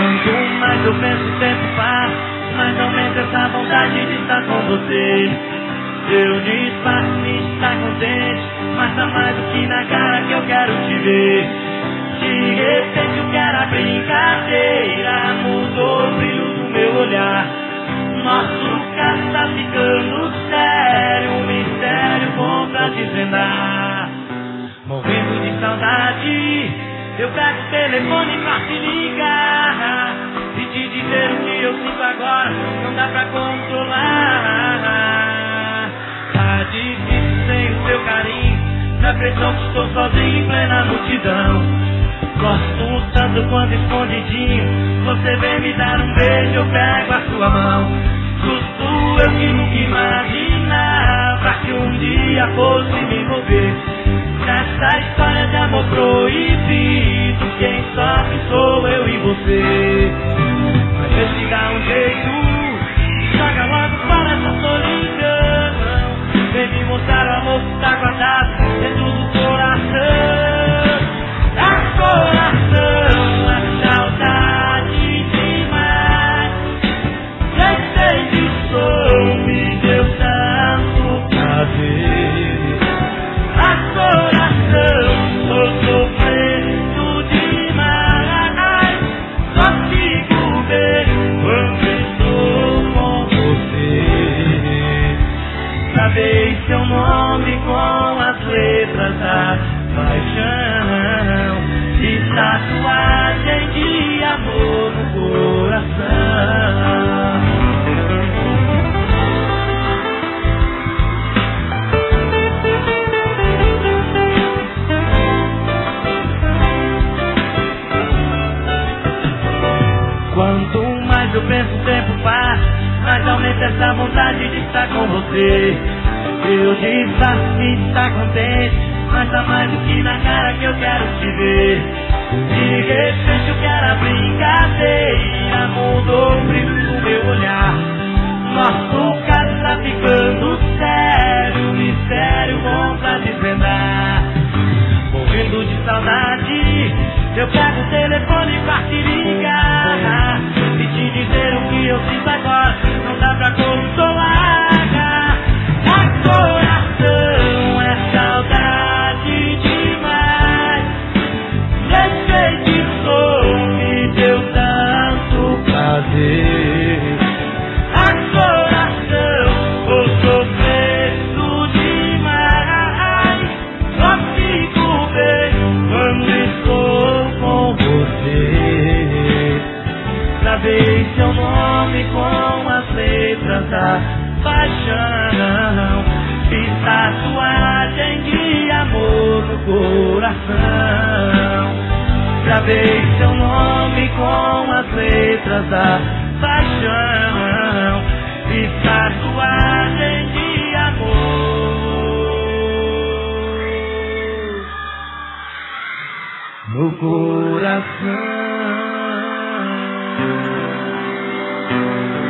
Quanto mais eu penso, o tempo passa, mais aumenta essa vontade de estar com você. Eu disfarço em estar contente, mas tá mais do que na cara que eu quero te ver. De repente o que era brincadeira mudou o brilho do meu olhar. Nosso caso tá ficando sério, um mistério bom pra desvendar. Morrendo de saudade, eu pego o telefone pra te ligar e te dizer o que eu sinto agora, não dá pra controlar. Tá difícil sem o seu carinho, na pressão que estou sozinho em plena multidão. Gosto tanto quando escondidinho você vem me dar um beijo, eu pego a sua mão. Susto eu que nunca imaginava que um dia fosse me envolver nessa história de amor proibido. Quem sofre sou eu e você. Mas deixa eu dar um jeito, joga logo fora essa solidão. Vem me mostrar o amor que tá guardado dentro do coração. Coração, é saudade demais. Nem sei de som, me deu tanto prazer. A coração, tô sofrendo demais. Só fico bem quando estou com você. Gravei seu nome com as letras da paixão e tatuagem de amor no coração. Quanto mais eu penso, o tempo passa, mais aumenta essa vontade de estar com você. Eu disfarço de estar contente, mas tá mais do que na cara que eu quero te ver. De repente o que era brincadeira mudou o brilho do meu olhar. Nosso caso tá ficando sério, mistério bom pra desvendar. Morrendo de saudade, eu pego o telefone pra te ligar e te dizer o que eu sinto agora, não dá pra consolar. Coração, é saudade demais. Nem sei de som, me deu tanto prazer. A coração, tô sofrendo demais. Só fico bem quando estou com você. Gravei seu nome com as letras da paixão, fiz tatuagem de amor no coração. Gravei seu nome com as letras da paixão, fiz tatuagem de amor no coração.